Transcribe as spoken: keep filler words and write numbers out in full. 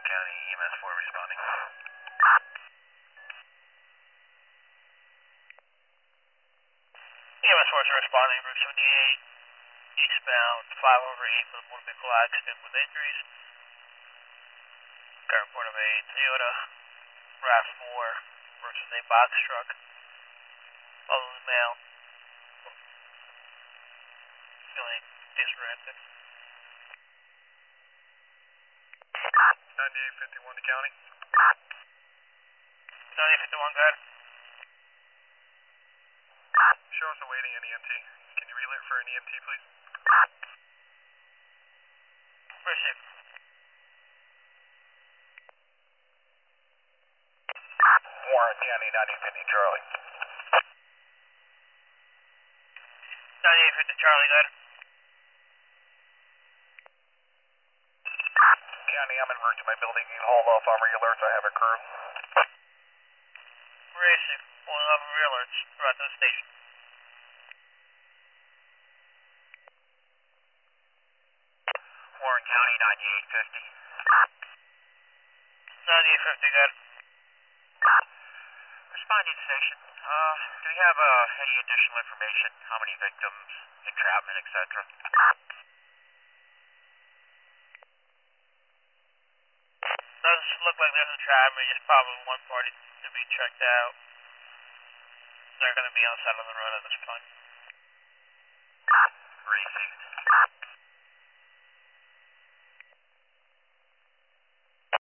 County, E M S four responding. E M S four is responding, Route seventy-eight, eastbound, five over eight for the motor vehicle accident with injuries. Got a report of a Toyota RAV four versus a box truck. Elderly male. Feeling disoriented. ninety-eight fifty-one to County. ninety-eight fifty-one, go ahead. Show us awaiting an E M T. Can you relay for an E M T, please? Receive. Warren County, ninety-eight fifty Charlie. ninety-eight fifty Charlie, go ahead. County, I'm en route to my building. You can hold off on re-alerts. I have a crew. Receive. Pulling up re-alerts. Right to the station. Warren County, ninety-eight fifty. ninety-eight fifty, go ahead. Responding to station. Uh, do we have uh, any additional information? How many victims, entrapment, et cetera? Doesn't look like there's a entrapment, just probably one party to be checked out. They're going to be on the side of the road at this point. Received.